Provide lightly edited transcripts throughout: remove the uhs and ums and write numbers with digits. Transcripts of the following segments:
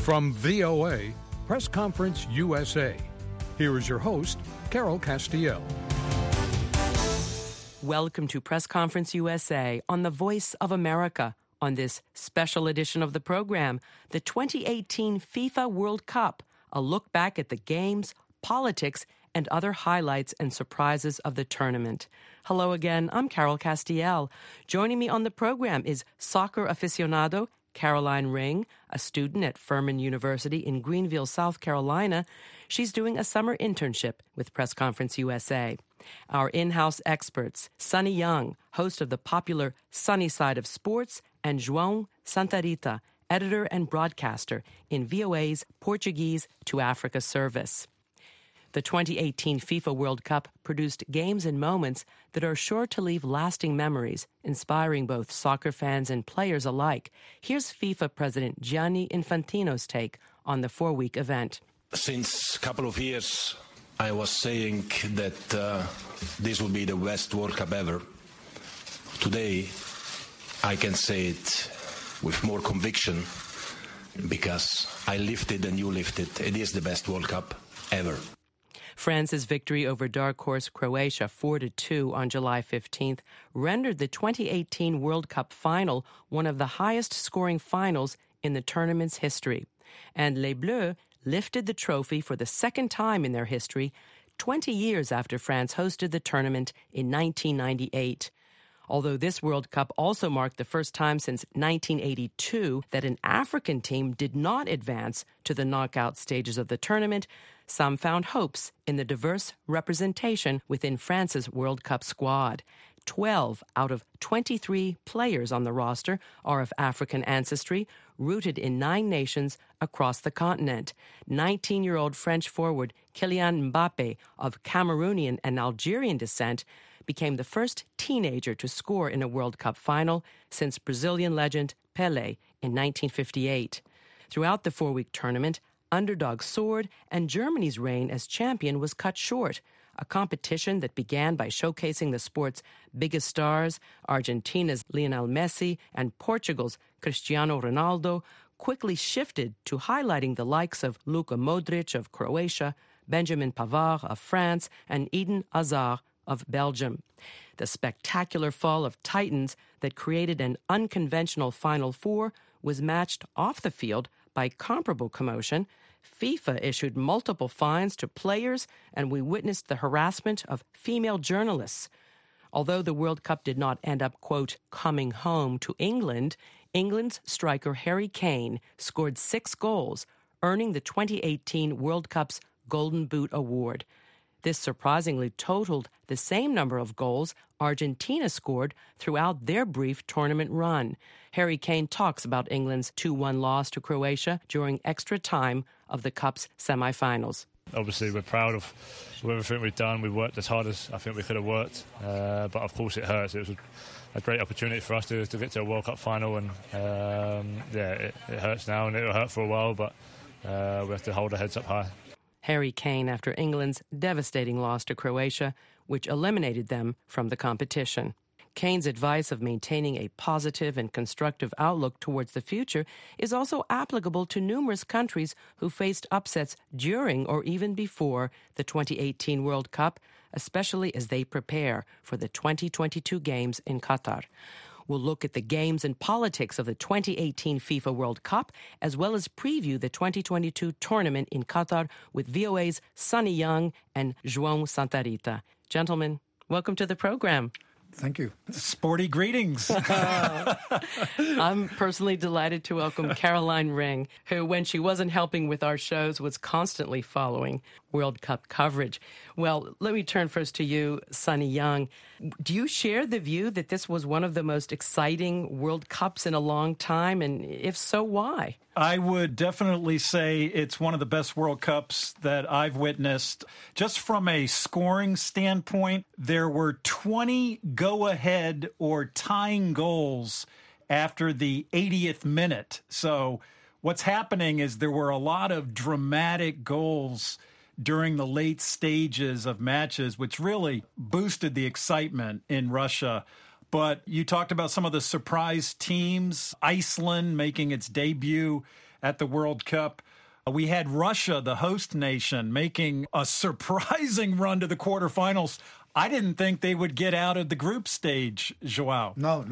From VOA, Press Conference USA, here is your host, Carol Castiel. Welcome to Press Conference USA on the Voice of America. On this special edition of the program, the 2018 FIFA World Cup, a look back at the games, politics, and other highlights and surprises of the tournament. Hello again, I'm Carol Castiel. Joining me on the program is soccer aficionado Caroline Ring, a student at Furman University in Greenville, South Carolina. She's doing a summer internship with Press Conference USA. Our in-house experts, Sonny Young, host of the popular Sunny Side of Sports, and João Santa Rita, editor and broadcaster in VOA's Portuguese to Africa service. The 2018 FIFA World Cup produced games and moments that are sure to leave lasting memories, inspiring both soccer fans and players alike. Here's FIFA President Gianni Infantino's take on the four-week event. Since a couple of years, I was saying that this will be the best World Cup ever. Today, I can say it with more conviction because I lived it and you lived it. It is the best World Cup ever. France's victory over dark horse Croatia 4-2 on July 15th rendered the 2018 World Cup final one of the highest scoring finals in the tournament's history. And Les Bleus lifted the trophy for the second time in their history, 20 years after France hosted the tournament in 1998. Although this World Cup also marked the first time since 1982 that an African team did not advance to the knockout stages of the tournament, some found hopes in the diverse representation within France's World Cup squad. 12 out of 23 players on the roster are of African ancestry, rooted in 9 nations across the continent. 19-year-old French forward Kylian Mbappé, of Cameroonian and Algerian descent, became the first teenager to score in a World Cup final since Brazilian legend Pelé in 1958. Throughout the 4-week tournament, underdogs soared and Germany's reign as champion was cut short. A competition that began by showcasing the sport's biggest stars, Argentina's Lionel Messi and Portugal's Cristiano Ronaldo, quickly shifted to highlighting the likes of Luka Modric of Croatia, Benjamin Pavard of France, and Eden Hazard of Belgium. The spectacular fall of titans that created an unconventional Final Four was matched off the field by comparable commotion. FIFA issued multiple fines to players, and we witnessed the harassment of female journalists. Although the World Cup did not end up, quote, coming home to England, England's striker Harry Kane scored 6 goals, earning the 2018 World Cup's Golden Boot Award. This surprisingly totaled the same number of goals Argentina scored throughout their brief tournament run. Harry Kane talks about England's 2-1 loss to Croatia during extra time of the Cup's semi-finals. Obviously, we're proud of everything we've done. We've worked as hard as I think we could have worked, but of course it hurts. It was a great opportunity for us to get to a World Cup final, and it hurts now and it'll hurt for a while, but we have to hold our heads up high. Harry Kane after England's devastating loss to Croatia, which eliminated them from the competition. Kane's advice of maintaining a positive and constructive outlook towards the future is also applicable to numerous countries who faced upsets during or even before the 2018 World Cup, especially as they prepare for the 2022 games in Qatar. We'll look at the games and politics of the 2018 FIFA World Cup, as well as preview the 2022 tournament in Qatar with VOA's Sonny Young and João Santa Rita. Gentlemen, welcome to the program. Thank you. Sporty greetings. I'm personally delighted to welcome Caroline Ring, who, when she wasn't helping with our shows, was constantly following World Cup coverage. Well, let me turn first to you, Sonny Young. Do you share the view that this was one of the most exciting World Cups in a long time? And if so, why? I would definitely say it's one of the best World Cups that I've witnessed. Just from a scoring standpoint, there were 20 go-ahead or tying goals after the 80th minute. So what's happening is there were a lot of dramatic goals during the late stages of matches, which really boosted the excitement in Russia. But you talked about some of the surprise teams, Iceland making its debut at the World Cup. We had Russia, the host nation, making a surprising run to the quarterfinals. I didn't think they would get out of the group stage, Joao. No,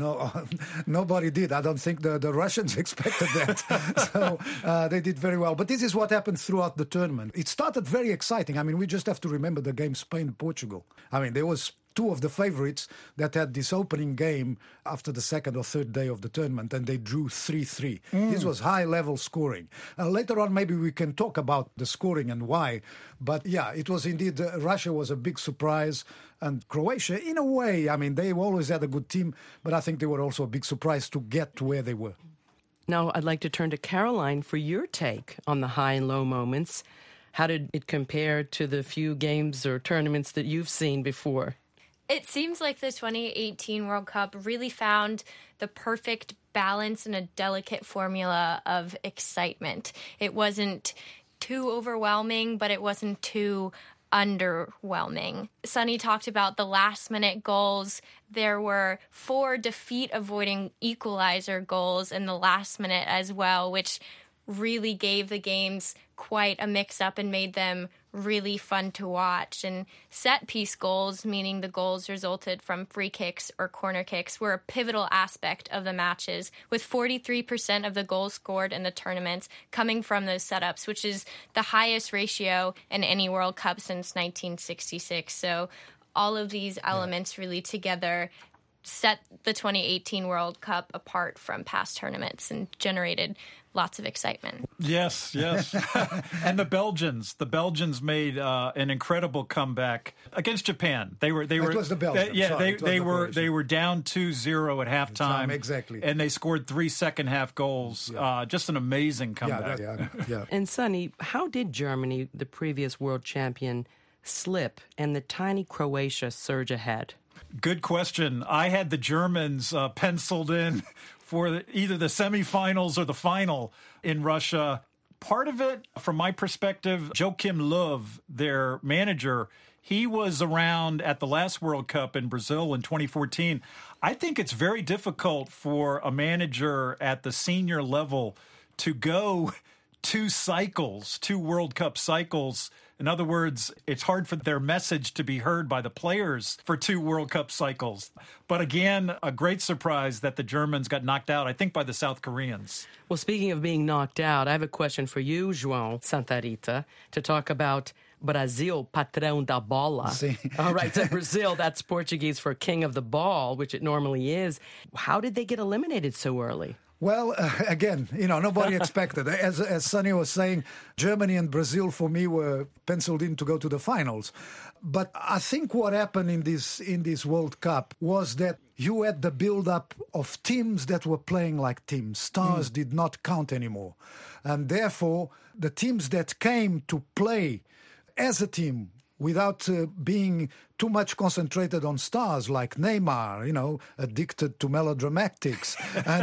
nobody did. I don't think the Russians expected that. So they did very well. But this is what happened throughout the tournament. It started very exciting. I mean, we just have to remember the game Spain-Portugal. I mean, there was two of the favorites that had this opening game after the second or third day of the tournament, and they drew 3-3. This was high-level scoring. Later on, maybe we can talk about the scoring and why. But, yeah, it was indeed, Russia was a big surprise. And Croatia, in a way, I mean, they always had a good team, but I think they were also a big surprise to get to where they were. Now, I'd like to turn to Caroline for your take on the high and low moments. How did it compare to the few games or tournaments that you've seen before? It seems like the 2018 World Cup really found the perfect balance and a delicate formula of excitement. It wasn't too overwhelming, but it wasn't too underwhelming. Sonny talked about the last-minute goals. There were 4 defeat-avoiding equalizer goals in the last minute as well, which really gave the games quite a mix-up and made them really fun to watch. And set-piece goals, meaning the goals resulted from free kicks or corner kicks, were a pivotal aspect of the matches, with 43% of the goals scored in the tournaments coming from those setups, which is the highest ratio in any World Cup since 1966. So all of these elements really together set the 2018 World Cup apart from past tournaments and generated lots of excitement. Yes. And the Belgians made an incredible comeback against Japan. It was the Belgians. They were down 2-0 at halftime. Exactly. And they scored 3 second-half goals. Yeah. Just an amazing comeback. Yeah. And Sonny, how did Germany, the previous world champion, slip and the tiny Croatia surge ahead? Good question. I had the Germans penciled in for either the semifinals or the final in Russia. Part of it, from my perspective, Joachim Löw, their manager, he was around at the last World Cup in Brazil in 2014. I think it's very difficult for a manager at the senior level to go 2 World Cup cycles. In other words, it's hard for their message to be heard by the players for 2 World Cup cycles. But again, a great surprise that the Germans got knocked out, I think, by the South Koreans. Well, speaking of being knocked out, I have a question for you, João Santa Rita, to talk about Brasil, patrão da bola. All right, so Brazil, that's Portuguese for king of the ball, which it normally is. How did they get eliminated so early? Well, again, nobody expected. As Sonny was saying, Germany and Brazil, for me, were penciled in to go to the finals. But I think what happened in this World Cup was that you had the build-up of teams that were playing like teams. Stars did not count anymore. And therefore, the teams that came to play as a team without being too much concentrated on stars like Neymar, addicted to melodramatics.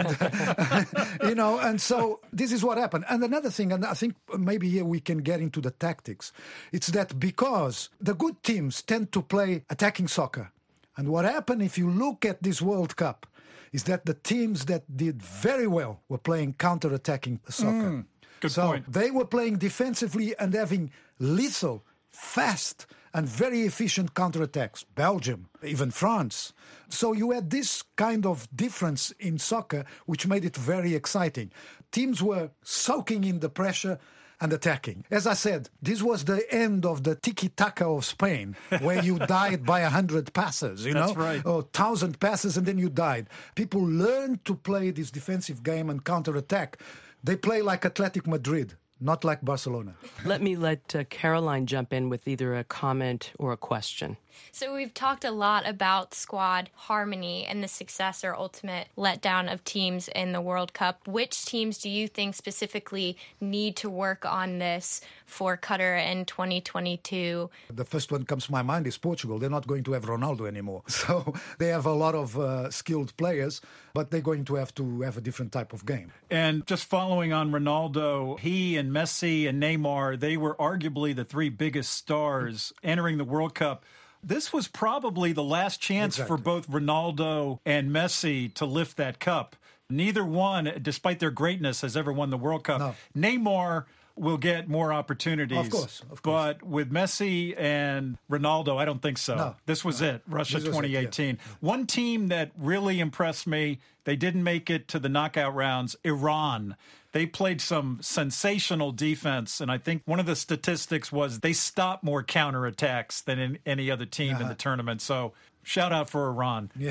And, and so this is what happened. And another thing, and I think maybe here we can get into the tactics, it's that because the good teams tend to play attacking soccer. And what happened, if you look at this World Cup, is that the teams that did very well were playing counter-attacking soccer. Good point. They were playing defensively and having lethal, fast and very efficient counterattacks. Belgium, even France. So you had this kind of difference in soccer, which made it very exciting. Teams were soaking in the pressure and attacking. As I said, this was the end of the tiki-taka of Spain, where you died by 100 passes, That's right. Or 1,000 passes and then you died. People learned to play this defensive game and counterattack. They play like Athletic Madrid. Not like Barcelona. Let Caroline jump in with either a comment or a question. So we've talked a lot about squad harmony and the success or ultimate letdown of teams in the World Cup. Which teams do you think specifically need to work on this for Qatar in 2022? The first one comes to my mind is Portugal. They're not going to have Ronaldo anymore. So they have a lot of skilled players, but they're going to have a different type of game. And just following on Ronaldo, he and Messi and Neymar, they were arguably the 3 biggest stars entering the World Cup. This was probably the last chance for both Ronaldo and Messi to lift that cup. Neither one, despite their greatness, has ever won the World Cup. No. Neymar will get more opportunities. Of course. But with Messi and Ronaldo, I don't think so. No, this was it, Russia 2018. Yeah. One team that really impressed me, they didn't make it to the knockout rounds, Iran. They played some sensational defense, and I think one of the statistics was they stopped more counterattacks than in any other team in the tournament. So shout out for Iran. Yeah.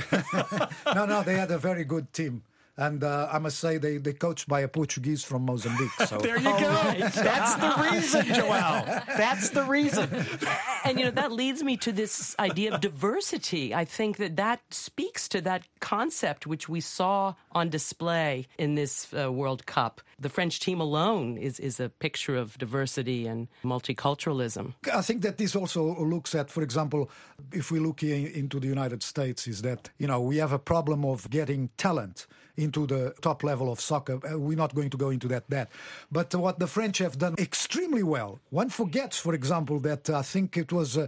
No, they had a very good team. And I must say, they coached by a Portuguese from Mozambique. So. There you go. That's the reason, Joel. That's the reason. And, that leads me to this idea of diversity. I think that speaks to that concept which we saw on display in this World Cup. The French team alone is a picture of diversity and multiculturalism. I think that this also looks at, for example, if we look into the United States, is that, we have a problem of getting talent into the top level of soccer. We're not going to go into that. But what the French have done extremely well, one forgets, for example, that I think it was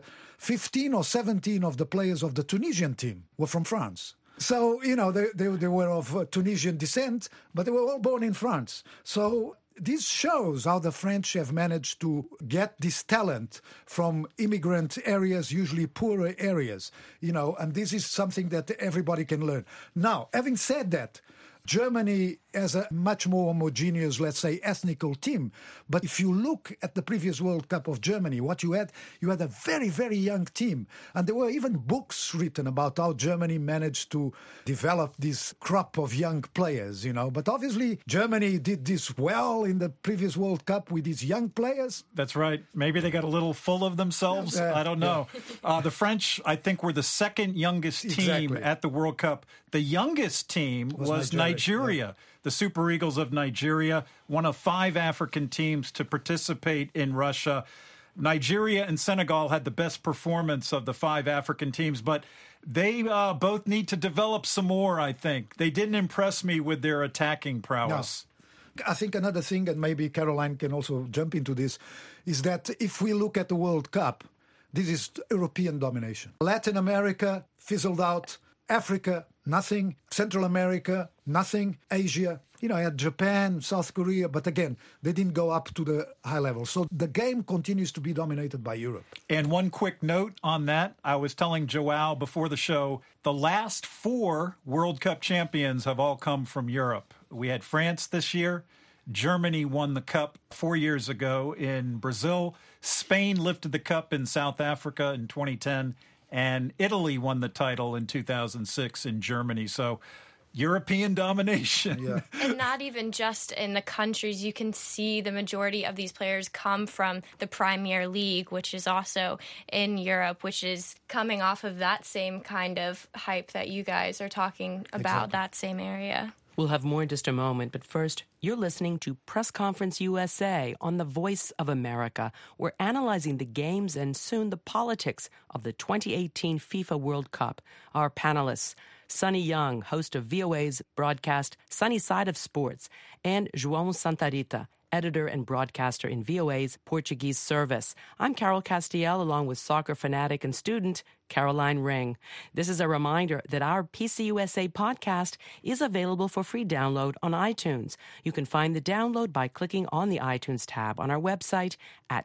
15 or 17 of the players of the Tunisian team were from France. So, they were of Tunisian descent, but they were all born in France. So this shows how the French have managed to get this talent from immigrant areas, usually poorer areas, and this is something that everybody can learn. Now, having said that, Germany has a much more homogeneous, let's say, ethnical team. But if you look at the previous World Cup of Germany, what you had a very, very young team. And there were even books written about how Germany managed to develop this crop of young players, But obviously, Germany did this well in the previous World Cup with these young players. That's right. Maybe they got a little full of themselves. I don't know. Yeah. The French, I think, were the second youngest team at the World Cup. The youngest team was Nigeria. Yeah. The Super Eagles of Nigeria, one of 5 African teams to participate in Russia. Nigeria and Senegal had the best performance of the 5 African teams, but they both need to develop some more, I think. They didn't impress me with their attacking prowess. No. I think another thing, and maybe Caroline can also jump into this, is that if we look at the World Cup, this is European domination. Latin America fizzled out. Africa, nothing. Central America, nothing. Asia, I had Japan, South Korea, but again, they didn't go up to the high level. So the game continues to be dominated by Europe. And one quick note on that, I was telling Joao before the show, the last 4 World Cup champions have all come from Europe. We had France this year. Germany won the cup 4 years ago in Brazil. Spain lifted the cup in South Africa in 2010. And Italy won the title in 2006 in Germany. So European domination. Yeah. And not even just in the countries. You can see the majority of these players come from the Premier League, which is also in Europe, which is coming off of that same kind of hype that you guys are talking about, that same area. We'll have more in just a moment, but first, you're listening to Press Conference USA on the Voice of America. We're analyzing the games and soon the politics of the 2018 FIFA World Cup. Our panelists, Sonny Young, host of VOA's broadcast Sunny Side of Sports, and João Santarita, editor and broadcaster in VOA's Portuguese service. I'm Carol Castiel, along with soccer fanatic and student Caroline Ring. This is a reminder that our PCUSA podcast is available for free download on iTunes. You can find the download by clicking on the iTunes tab on our website at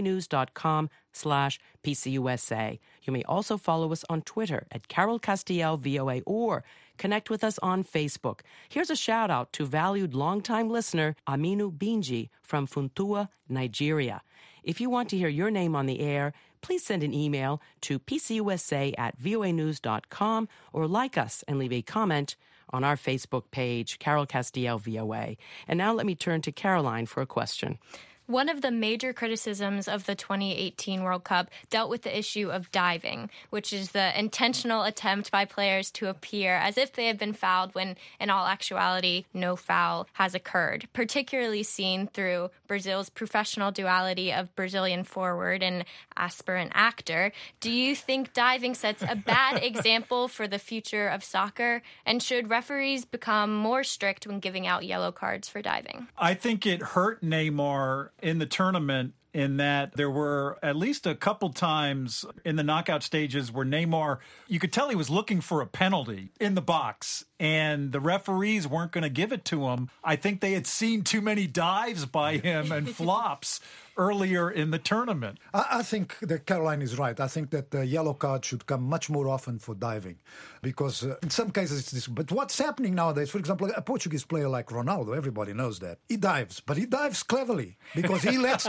voanews.com/PCUSA. You may also follow us on Twitter at Carol Castiel VOA or connect with us on Facebook. Here's a shout out to valued longtime listener Aminu Binji from Funtua, Nigeria. If you want to hear your name on the air, please send an email to pcusa@voanews.com or like us and leave a comment on our Facebook page, Carol Castiel VOA. And now let me turn to Caroline for a question. One of the major criticisms of the 2018 World Cup dealt with the issue of diving, which is the intentional attempt by players to appear as if they had been fouled when, in all actuality, no foul has occurred, particularly seen through Brazil's professional duality of Brazilian forward and aspirant actor. Do you think diving sets a bad example for the future of soccer? And should referees become more strict when giving out yellow cards for diving? I think it hurt Neymar in the tournament in that there were at least a couple times in the knockout stages where Neymar, you could tell he was looking for a penalty in the box. and the referees weren't going to give it to him. I think they had seen too many dives by him and flops earlier in the tournament. I think that Caroline is right. I think that the yellow card should come much more often for diving, because in some cases it's this. But what's happening nowadays, for example, a Portuguese player like Ronaldo, everybody knows that. He dives, but he dives cleverly because he lets...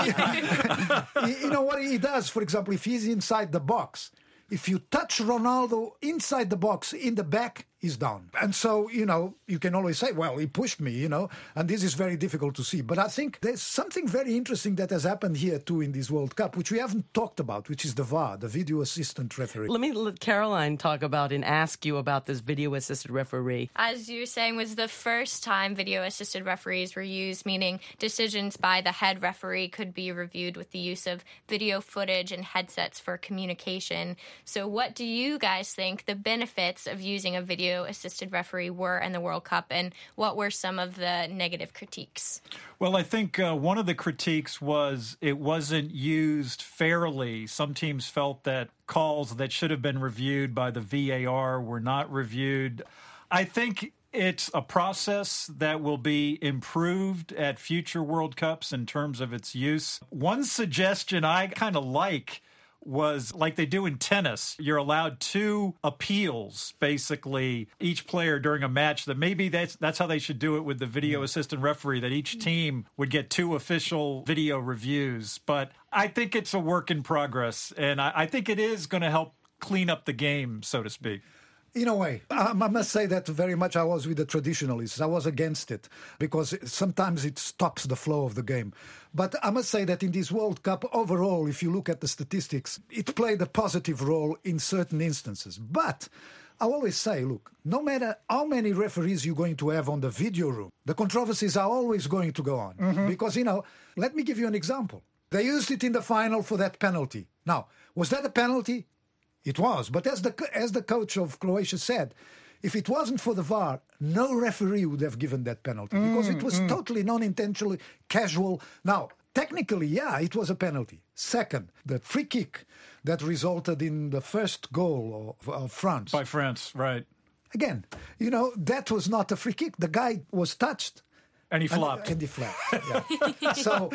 you know what he does, for example, if he's inside the box, if you touch Ronaldo inside the box, in the back, he's down. And so, you can always say, well, he pushed me, and this is very difficult to see. But I think there's something very interesting that has happened here, too, in this World Cup, which we haven't talked about, which is the VAR, the video assistant referee. Let me let Caroline talk about and ask you about this video assisted referee. As you were saying, was the first time video assisted referees were used, meaning decisions by the head referee could be reviewed with the use of video footage and headsets for communication. So what do you guys think the benefits of using a video-assisted referee were in the World Cup, and what were some of the negative critiques? Well, I think one of the critiques was it wasn't used fairly. Some teams felt that calls that should have been reviewed by the VAR were not reviewed. I think it's a process that will be improved at future World Cups in terms of its use. One suggestion I kind of was like they do in tennis. You're allowed 2 appeals, basically, each player during a match. That maybe that's how they should do it with the video assistant referee, that each team would get 2 official video reviews. But I think it's a work in progress, and I think it is going to help clean up the game, so to speak. In a way, I must say that very much I was with the traditionalists. I was against it because sometimes it stops the flow of the game. But I must say that in this World Cup, overall, if you look at the statistics, it played a positive role in certain instances. But I always say, look, no matter how many referees you're going to have on the video room, the controversies are always going to go on. Mm-hmm. Because, let me give you an example. They used it in the final for that penalty. Now, was that a penalty? It was, but as the coach of Croatia said, if it wasn't for the VAR, no referee would have given that penalty because it was totally non-intentionally casual. Now, technically, yeah, it was a penalty. Second, the free kick that resulted in the first goal of France. By France, right. Again, that was not a free kick. The guy was touched. And he flopped. And he flopped, yeah. So,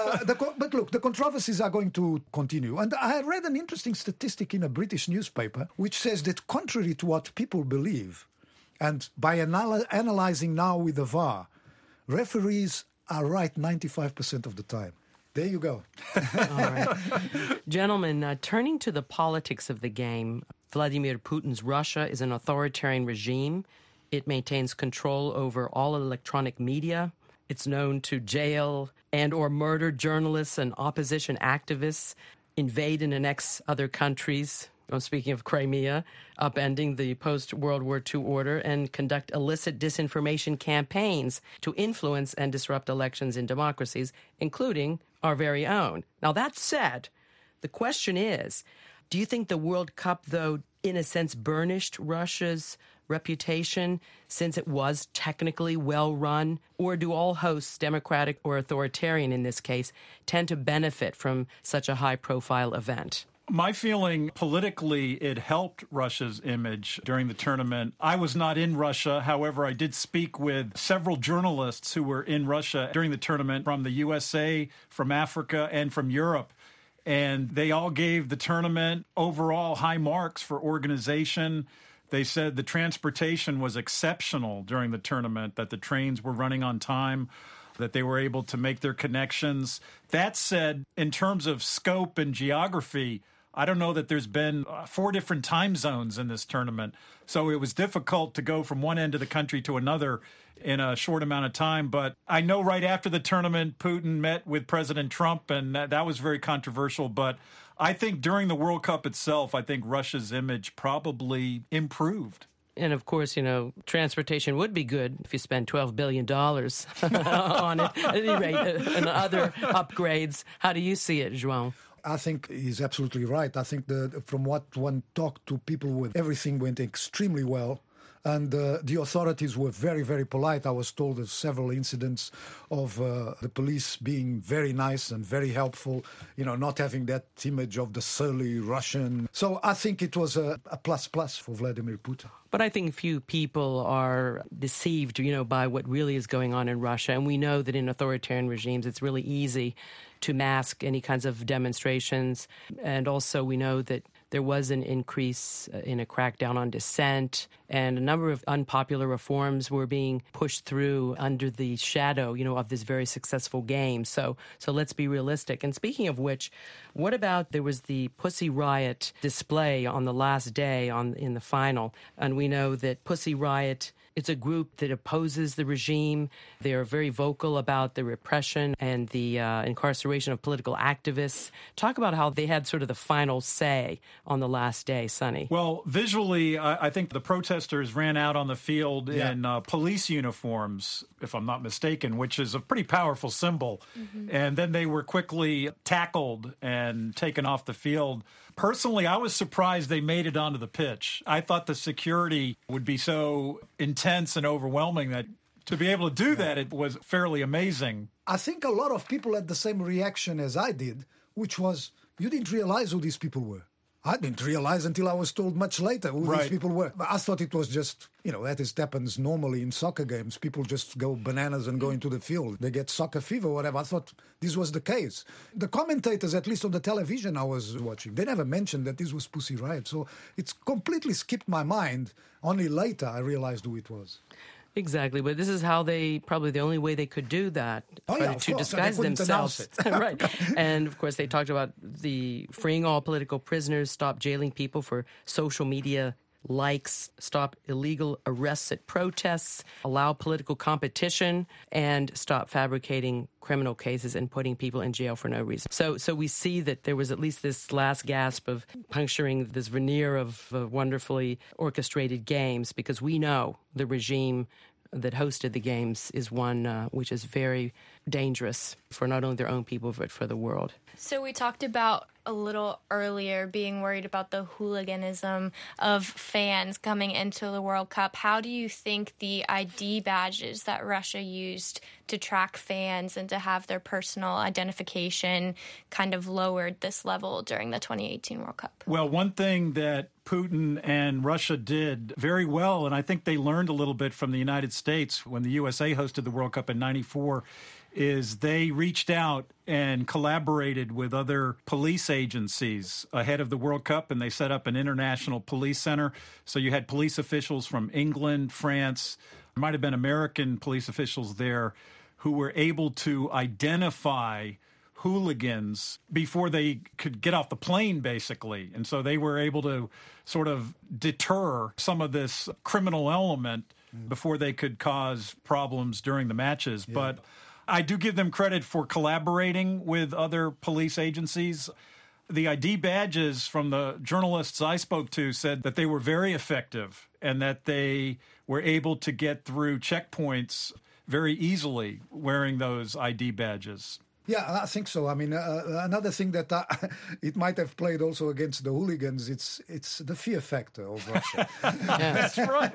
but look, the controversies are going to continue. And I read an interesting statistic in a British newspaper, which says that contrary to what people believe, and by analyzing now with the VAR, referees are right 95% of the time. There you go. All right. Gentlemen, turning to the politics of the game, Vladimir Putin's Russia is an authoritarian regime. It maintains control over all electronic media. It's known to jail and or murder journalists and opposition activists, invade and annex other countries, speaking of Crimea, upending the post-World War II order, and conduct illicit disinformation campaigns to influence and disrupt elections in democracies, including our very own. Now, that said, the question is, do you think the World Cup, though, in a sense, burnished Russia's reputation since it was technically well run? Or do all hosts, democratic or authoritarian in this case, tend to benefit from such a high-profile event? My feeling politically, it helped Russia's image during the tournament. I was not in Russia. However, I did speak with several journalists who were in Russia during the tournament from the USA, from Africa, and from Europe. And they all gave the tournament overall high marks for organization. They said the transportation was exceptional during the tournament, that the trains were running on time, that they were able to make their connections. That said, in terms of scope and geography, I don't know that there's been 4 different time zones in this tournament. So it was difficult to go from one end of the country to another in a short amount of time. But I know right after the tournament, Putin met with President Trump, and that was very controversial. But I think during the World Cup itself, I think Russia's image probably improved. And, of course, transportation would be good if you spend $12 billion on it, at any rate, and other upgrades. How do you see it, João? I think he's absolutely right. I think from what one talked to people with, everything went extremely well. And the authorities were very, very polite. I was told of several incidents of the police being very nice and very helpful, not having that image of the surly Russian. So I think it was a plus for Vladimir Putin. But I think few people are deceived, by what really is going on in Russia. And we know that in authoritarian regimes, it's really easy to mask any kinds of demonstrations. And also we know that there was an increase in a crackdown on dissent, and a number of unpopular reforms were being pushed through under the shadow, of this very successful game. So let's be realistic. And speaking of which, what about there was the Pussy Riot display on the last day in the final, and we know that Pussy Riot, it's a group that opposes the regime. They are very vocal about the repression and the incarceration of political activists. Talk about how they had sort of the final say on the last day, Sonny. Well, visually, I think the protesters ran out on the field in police uniforms, if I'm not mistaken, which is a pretty powerful symbol. Mm-hmm. And then they were quickly tackled and taken off the field. Personally, I was surprised they made it onto the pitch. I thought the security would be so intense and overwhelming that to be able to do that, it was fairly amazing. I think a lot of people had the same reaction as I did, which was, you didn't realize who these people were. I didn't realize until I was told much later who these people were. But I thought it was just, that is happens normally in soccer games. People just go bananas and go into the field. They get soccer fever or whatever. I thought this was the case. The commentators, at least on the television I was watching, they never mentioned that this was Pussy Riot. So it's completely skipped my mind. Only later I realized who it was. Exactly, but this is how probably the only way they could do that, to disguise themselves. Right. And, of course, they talked about the freeing all political prisoners, stop jailing people for social media likes, stop illegal arrests at protests, allow political competition, and stop fabricating criminal cases and putting people in jail for no reason. So we see that there was at least this last gasp of puncturing this veneer of wonderfully orchestrated games, because we know the regime that hosted the games is one which is very dangerous for not only their own people, but for the world. So we talked about a little earlier being worried about the hooliganism of fans coming into the World Cup. How do you think the ID badges that Russia used to track fans and to have their personal identification kind of lowered this level during the 2018 World Cup? Well, one thing that Putin and Russia did very well, and I think they learned a little bit from the United States when the USA hosted the World Cup in '94, is they reached out and collaborated with other police agencies ahead of the World Cup, and they set up an international police center. So you had police officials from England, France, there might have been American police officials there who were able to identify hooligans before they could get off the plane, basically. And so they were able to sort of deter some of this criminal element before they could cause problems during the matches. Yeah. But I do give them credit for collaborating with other police agencies. The ID badges from the journalists I spoke to said that they were very effective and that they were able to get through checkpoints very easily wearing those ID badges. Yeah, I think so. I mean, another thing that it might have played also against the hooligans, it's the fear factor of Russia. That's right.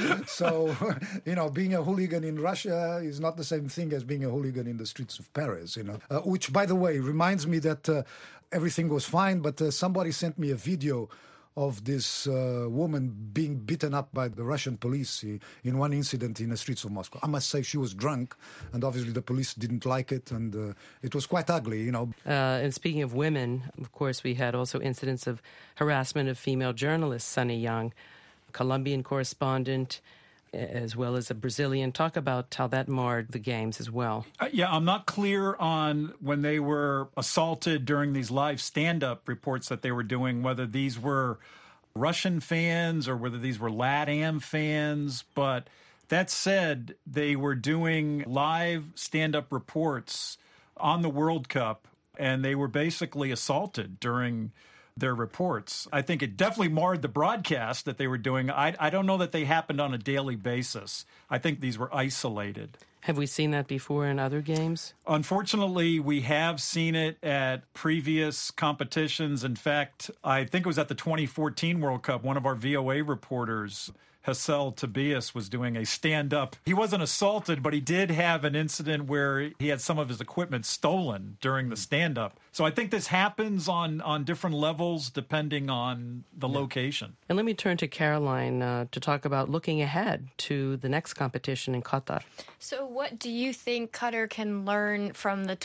So, being a hooligan in Russia is not the same thing as being a hooligan in the streets of Paris, which, by the way, reminds me that everything was fine, but somebody sent me a video of this woman being beaten up by the Russian police in one incident in the streets of Moscow. I must say she was drunk, and obviously the police didn't like it, and it was quite ugly, And speaking of women, of course, we had also incidents of harassment of female journalists. Sunny Young, Colombian correspondent, as well as a Brazilian. Talk about how that marred the games as well. Yeah, I'm not clear on when they were assaulted during these live stand-up reports that they were doing, whether these were Russian fans or whether these were LATAM fans. But that said, they were doing live stand-up reports on the World Cup, and they were basically assaulted during their reports. I think it definitely marred the broadcast that they were doing. I don't know that they happened on a daily basis. I think these were isolated. Have we seen that before in other games? Unfortunately, we have seen it at previous competitions. In fact, I think it was at the 2014 World Cup. One of our VOA reporters Hassel Tobias was doing a stand-up. He wasn't assaulted, but he did have an incident where he had some of his equipment stolen during the stand-up. So I think this happens on different levels depending on the location. And let me turn to Caroline to talk about looking ahead to the next competition in Qatar. So what do you think Qatar can learn from the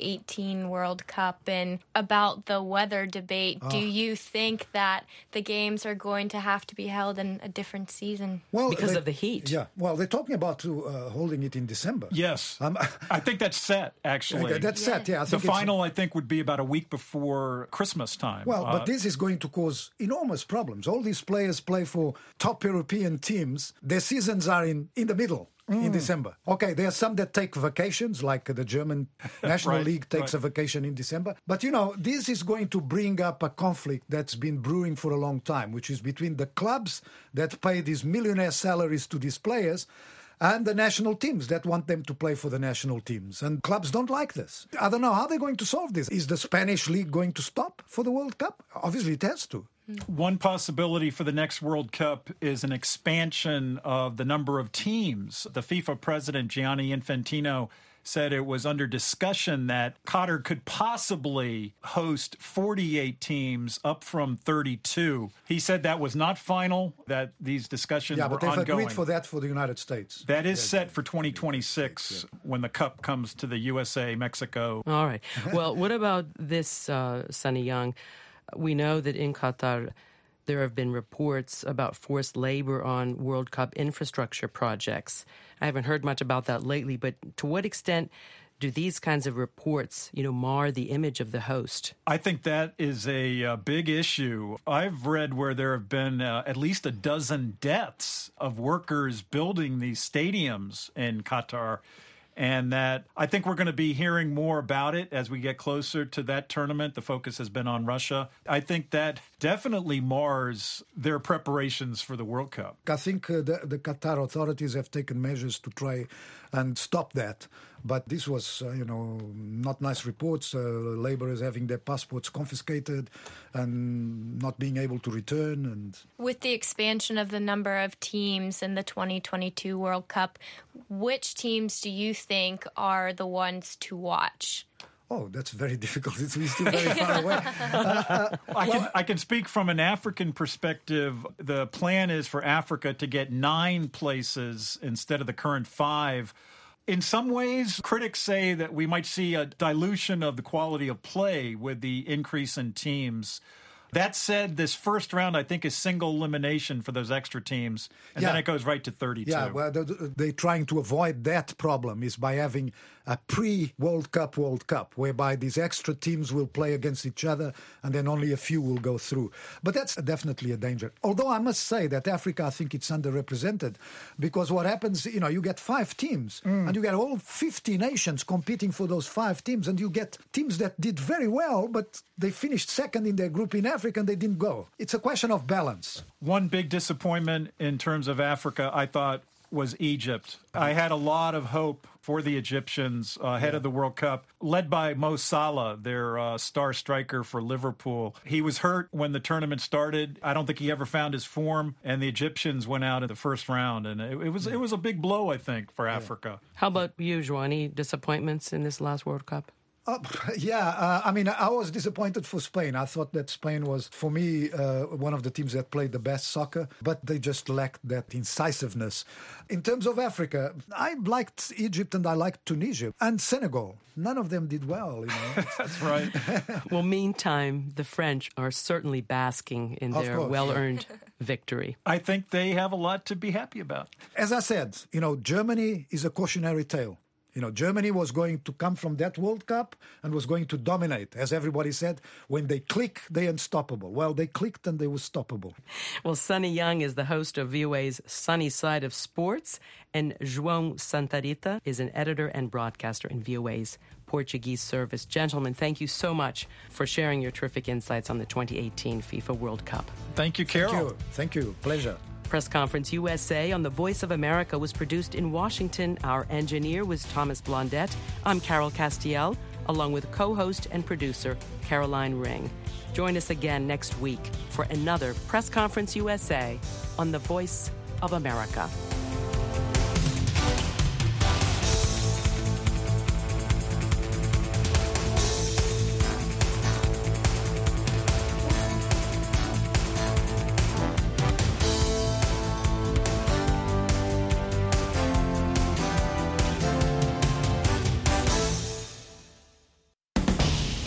2018 World Cup and about the weather debate? Do you think that the games are going to have to be held in a different season? Well, because of the heat. Yeah. Well, they're talking about holding it in December. Yes. I think that's set, actually. That's set, yeah. The final, I think, would be about a week before Christmas time. Well, but this is going to cause enormous problems. All these players play for top European teams. Their seasons are in the middle. In December. Okay, there are some that take vacations, like the German National League takes a vacation in December. But, this is going to bring up a conflict that's been brewing for a long time, which is between the clubs that pay these millionaire salaries to these players and the national teams that want them to play for the national teams. And clubs don't like this. I don't know how they're going to solve this. Is the Spanish league going to stop for the World Cup? Obviously, it has to. One possibility for the next World Cup is an expansion of the number of teams. The FIFA president, Gianni Infantino, said it was under discussion that Qatar could possibly host 48 teams up from 32. He said that was not final, that these discussions were ongoing. Yeah, but they've agreed for that for the United States. That is set for 2026 when the Cup comes to the USA, Mexico. All right. Well, what about this, Sonny Young? We know that in Qatar, there have been reports about forced labor on World Cup infrastructure projects. I haven't heard much about that lately, but to what extent do these kinds of reports, mar the image of the host? I think that is a big issue. I've read where there have been at least a dozen deaths of workers building these stadiums in Qatar. And that I think we're going to be hearing more about it as we get closer to that tournament. The focus has been on Russia. I think that definitely mars their preparations for the World Cup. I think the Qatar authorities have taken measures to try and stop that. But this was, not nice reports. Laborers having their passports confiscated and not being able to return. And with the expansion of the number of teams in the 2022 World Cup, which teams do you think are the ones to watch? Oh, that's very difficult. It's still very far away. I can speak from an African perspective. The plan is for Africa to get 9 places instead of the current 5. In some ways, critics say that we might see a dilution of the quality of play with the increase in teams. That said, this first round, I think, is single elimination for those extra teams, and then it goes right to 32. Yeah, well, they're trying to avoid that problem is by having a pre-World Cup whereby these extra teams will play against each other and then only a few will go through. But that's definitely a danger. Although I must say that Africa, I think it's underrepresented because what happens, you get 5 teams and you get all 50 nations competing for those 5 teams and you get teams that did very well, but they finished second in their group in Africa and they didn't go. It's a question of balance. One big disappointment in terms of Africa, I thought, was Egypt. I had a lot of hope for the Egyptians ahead of the World Cup, led by Mo Salah, their star striker for Liverpool. He was hurt when the tournament started. I don't think he ever found his form, and the Egyptians went out in the first round, and it was a big blow, I think, for Africa. How about you, João? Any disappointments in this last World Cup? I was disappointed for Spain. I thought that Spain was, for me, one of the teams that played the best soccer, but they just lacked that incisiveness. In terms of Africa, I liked Egypt and I liked Tunisia and Senegal. None of them did well. That's right. Well, meantime, the French are certainly basking in their well-earned victory. I think they have a lot to be happy about. As I said, Germany is a cautionary tale. Germany was going to come from that World Cup and was going to dominate. As everybody said, when they click, they're unstoppable. Well, they clicked and they were stoppable. Well, Sonny Young is the host of VOA's Sunny Side of Sports, and João Santarita is an editor and broadcaster in VOA's Portuguese service. Gentlemen, thank you so much for sharing your terrific insights on the 2018 FIFA World Cup. Thank you, Carol. Thank you. Pleasure. Press Conference USA on the Voice of America was produced in Washington. Our engineer was Thomas Blondette. I'm Carol Castiel, along with co-host and producer Caroline Ring. Join us again next week for another Press Conference USA on the Voice of America.